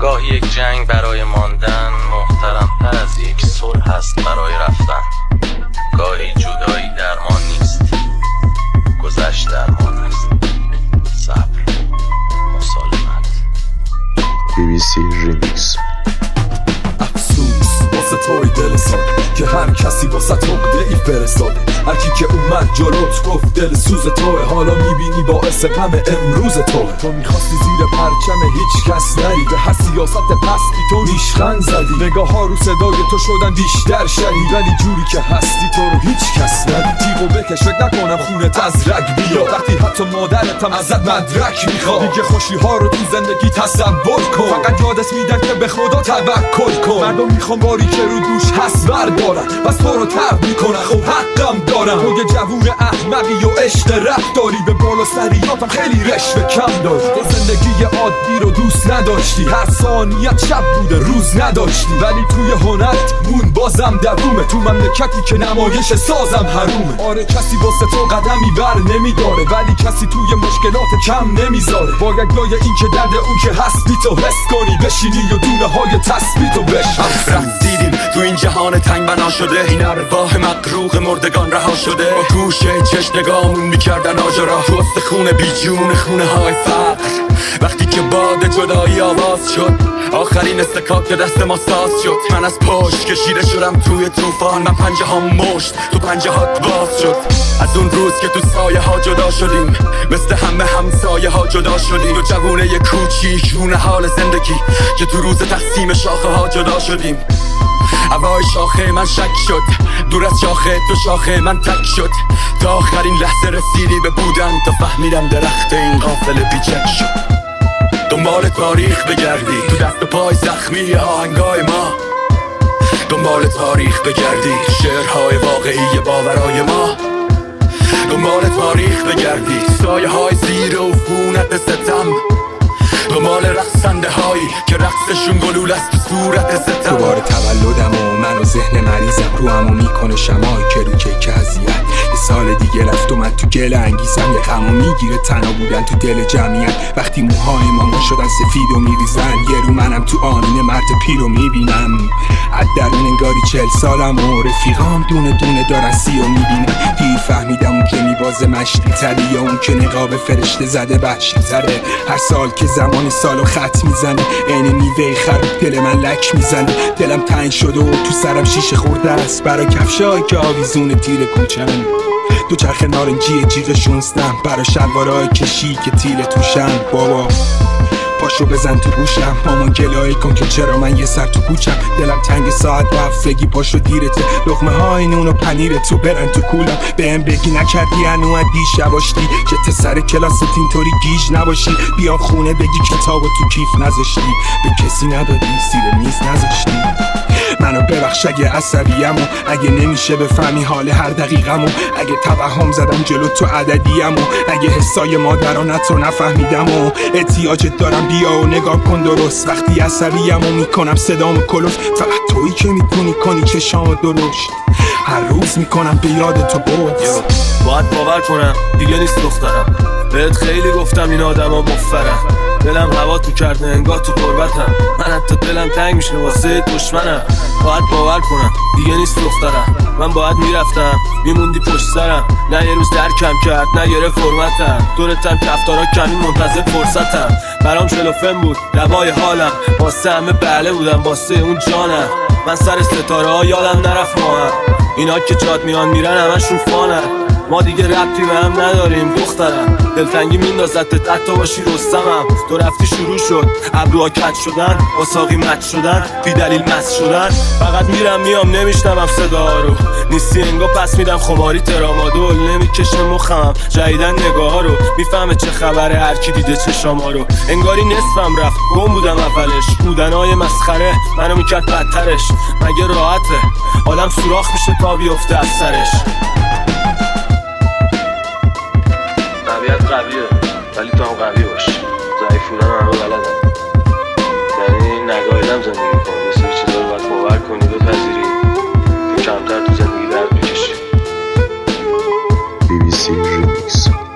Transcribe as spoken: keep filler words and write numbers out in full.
گاهی یک جنگ برای ماندن محترم‌تر از یک صلح است برای رفتن. گاهی جدایی درمان نیست، گذشت درمان است. صبر، مسالمت. بی بی سی ریمیکس. افسوس واسه توی دل ساده که هر کسی واسه عقده ای فرستاده. هر کی که اومد جلوت گفت دل سوز توه، حالا میبینی باعث غم امروز توه. تو میخواستی زیر پرچم هیچ کس نری، به هر سیاست پستی تو نیشخند زدی. نگاه ها رو صدای تو شدن بیشتر شنید، ولی جوری که هستی تو رو هیچ کس ندید. تیغو بکش فکر نکنم خونت از رگ بیاد، وقتی حتی مادرتم ازت مدرک میخواد. دیگه خوشی ها رو تو زندگی تصور کن، فقط یادت میدن که به خدا توکل کن. مردم میخوام باری که رو دوش هست بردارن، بس تو رو تب میکنن، خب حقم دارم. تو یه جوون احمقی و عشق رفتاری، به بالا سریاتم خیلی رشوه کم داری. تو زندگی عادی رو دوست نداشتی، هر ثانیت شب بوده روز نداشتی، ولی توی هنرت مون بازم دوومه. تو مملکتی که نمایش سازم حرومه. آره کسی واسه تو قدمی بر نمیداره، ولی کسی توی مشکلات کم نمیذاره. باید جای این که درد اون که هستی تو حس کنی، بشینی و دونه های تسبیح تو بشناسی. رفتیدیم تو این جهان تنگ بنا شده، این ارواح مغروق مردگان رها شده. با گوشه چشم نگامون میکردن آجرا، تو استخونه بی جون خونه های فقر. وقتی که باد جدایی آواز شد، آخرین استکاک دست ما ساز شد. من از پشت کشیده شدم توی طوفان، من پنجه ها مشت تو پنجه هات باز شد. از اون روز که تو سایه ها جدا شدیم، مثل همه همسایه ها جدا شدیم. و جوونه ی کوچیک رونه حال زندگی، که تو روز تقسیم شاخه ها جدا شدیم. هوای شاخه من شک شد، دور از شاخه تو شاخه من تک شد. تا آخرین لحظه رسیدی به بودن، تا فهمیدم درخت این قافله بیچک شد. دنبال تاریخ بگردی تو دست و پای زخمی آهنگای ما، دنبال تاریخ بگردی تو شعرهای واقعی باورای ما. دنبال تاریخ بگردی سایه های زیر و فونت ستم، دنبال رقصنده هایی که رقصشون گلول است تو صورت ستم. تو بار تولدم و من و ذهن مریضم، رو همو میکنه شمای که رو که اذیت. یه سال دیگه رفت و من تو گل انگیزم، یه غمو میگیره تنها بودن تو دل جمعیت. وقتی موهای مامان شدن سفید و میریزن، یه رو منم تو آینه مرد پیر رو میبینم. از درون انگاری چل سالم و رفیقام دونه دونه دارن سی رو میبینن. دیر فهمیدم اون که میبازه مشتی تری، یا اون که نقاب فرشته زده وحشی تره. هر سال که زمان سالو خط میزنه، عین میوه خراب دل من لک میزنه. دلم تنگ شده و تو سرم شیشه خورده است، برا کفشایی که آویزون تیر کوچن. دو چرخ نارنجی جیغ شونستم، برا شلوارای کشی که تیل توشن. بابا پاشو بزن تو گوشم، مامان گلایی کن که چرا من یه سر تو کوچم. دلم تنگ ساعت و هفتگی پاشو دیرته، لقمه های نون و پنیر تو برن تو کولم. بهم بگی نکردی هنو از دیشب آشتی، که سر کلاست اینطوری گیج نباشی. بیا خونه بگی کتابو تو کیف نذاشتی، به کسی ندادی زیر میز نذاشتی. منو ببخش اگه عصبیم و اگه نمیشه بفهمی حال هر دقیقم، و اگه توهم زدم جلو تو عددیم، و اگه حسای مادرانت رو نفهمیدم و احتیاجت دارم بیا و نگاه کن درست. وقتی عصبیم و میکنم صدامو کلوف، فقط تویی که میتونی کنی چشامو درشت. هر روز میکنم به یاد تو بغض. باید باور کنم دیگه نیست دخترم، بهت خیلی گفتم این آدم ها مفرم. دلم هوا تو کرده انگاه تو قربتم، من حتی دلم تنگ میشه واسه دشمنم. باید باور کنم دیگه نیست دخترم، من باید میرفتم میموندی پشت سرم. نه یه روز درکم کرد نه یه فرمتم، دورتم کفتارا کمین منتظر فرصتم. برام شلوفن بود دوای حالم، واسه همه بله بودم واسه اون جانم. من سر ستاره ها یادم نرفت ماهم، اینا که جاد میان میرن همشون فانن. ما دیگه ربطی به هم نداریم دخترم، دلتنگی میندازت حتی باشی رستمم. تو رفتی شروع شد ابروها کج شدن، واساقی مچ شدن، بی دلیل مست شدن. فقط میرم میام نمیشنوم صدا رو، نیستی انگا پس میدم خماری ترامادول. نمیکشه مخم جدیدن نگاه ها رو، میفهمه چه خبره هر کی دیده چشاما رو. انگاری نصفم رفت گم بودم اولش، بودنای مسخره منو میکرد بدترش. مگه راحته آدم سوراخ میشه تا بیفته از سرش. طبیعت قویه ولی تو هم قوی باش، ضعیف بودن همه بلدن. یعنی نگاهیدم زندگی کن، یه سری چیزا رو باید باور کنی بپذیری که کمتر تو زندگی درد بکشی. بی بی سی ریمیکس.